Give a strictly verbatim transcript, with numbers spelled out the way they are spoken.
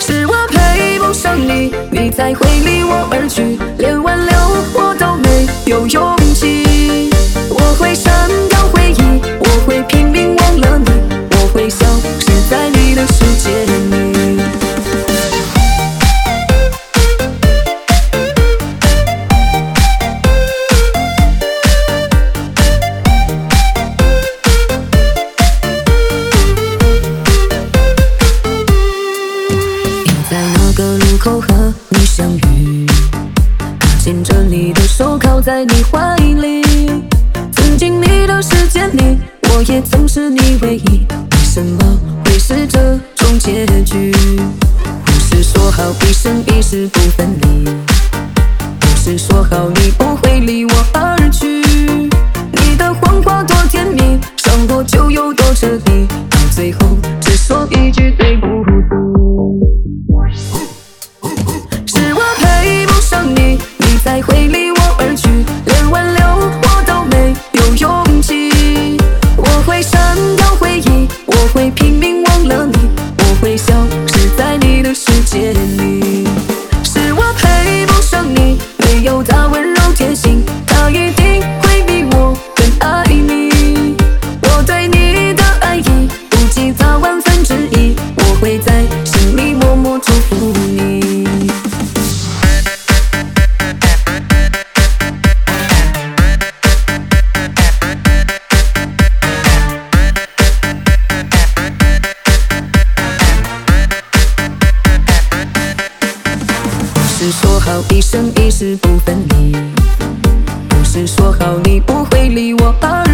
是我配不上你，你才会离我而去，连挽留我都没有勇气。我会删掉回忆，我会拼命忘了你，我会消失在你的世界里。在那个路口和你相遇，牵着你的手靠在你怀里，曾经你的世界里，我也曾是你唯一。为什么会是这种结局？不是说好一生一世不分离，不是说好你不会离我而去。你的谎话多甜蜜，伤我就有多彻底，到最后只说一句对不住。是我配不上你，你才会离我而去，连挽留我都没有勇气。我会删掉回忆，我会拼命忘了你，我会消失在你的世界里。是我配不上你，没有他温柔贴心，他一定会比我更爱你。我对你的爱意不及他万分之一，我会在心里默默祝福你。不是说好一生一世不分离，不是说好你不会离我而